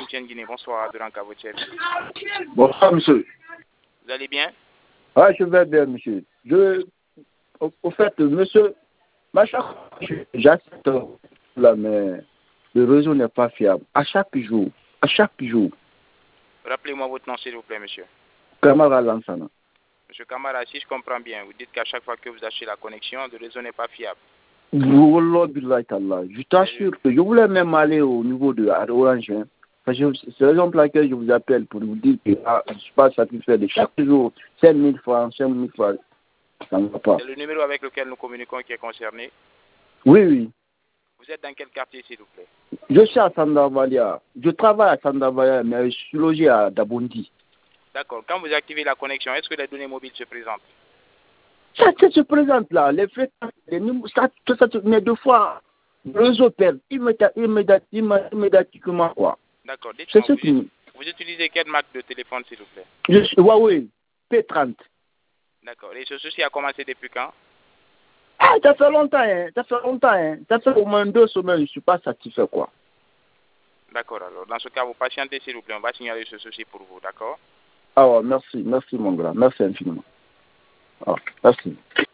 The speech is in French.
Etienne Guinée. Bonsoir, Durand Cavotiel. Bonsoir, monsieur. Vous allez bien? Ah, je vais bien, monsieur. Au fait, monsieur, j'accepte là, mais le réseau n'est pas fiable. À chaque jour. Rappelez-moi votre nom, s'il vous plaît, monsieur. Kamara Lansana. Monsieur Kamara, si je comprends bien, vous dites qu'à chaque fois que vous achetez la connexion, le réseau n'est pas fiable. Je t'assure que je voulais même aller au niveau de Orange. Hein. C'est la raison pour laquelle je vous appelle pour vous dire que je ne suis pas satisfait de chaque jour 5 000 francs, ça ne va pas. C'est le numéro avec lequel nous communiquons qui est concerné? Oui. Vous êtes dans quel quartier, s'il vous plaît? Je suis à Sandavalia. Je travaille à Sandavalia, mais je suis logé à Dabondi. D'accord. Quand vous activez la connexion, est-ce que les données mobiles se présentent? Ça se présente là. Les fréquences, mais deux fois, le réseau perd immédiatement, quoi. D'accord. Dites-moi, vous utilisez quelle marque de téléphone, s'il vous plaît? Je suis Huawei P30. D'accord. Et ce souci a commencé depuis quand? Ah, ça fait longtemps, hein. Ça fait au moins 2 semaines, je ne suis pas satisfait, quoi. D'accord, alors. Dans ce cas, vous patientez, s'il vous plaît. On va signaler ce souci pour vous, d'accord? Ah ouais, merci mon grand. Merci infiniment. Ah, merci.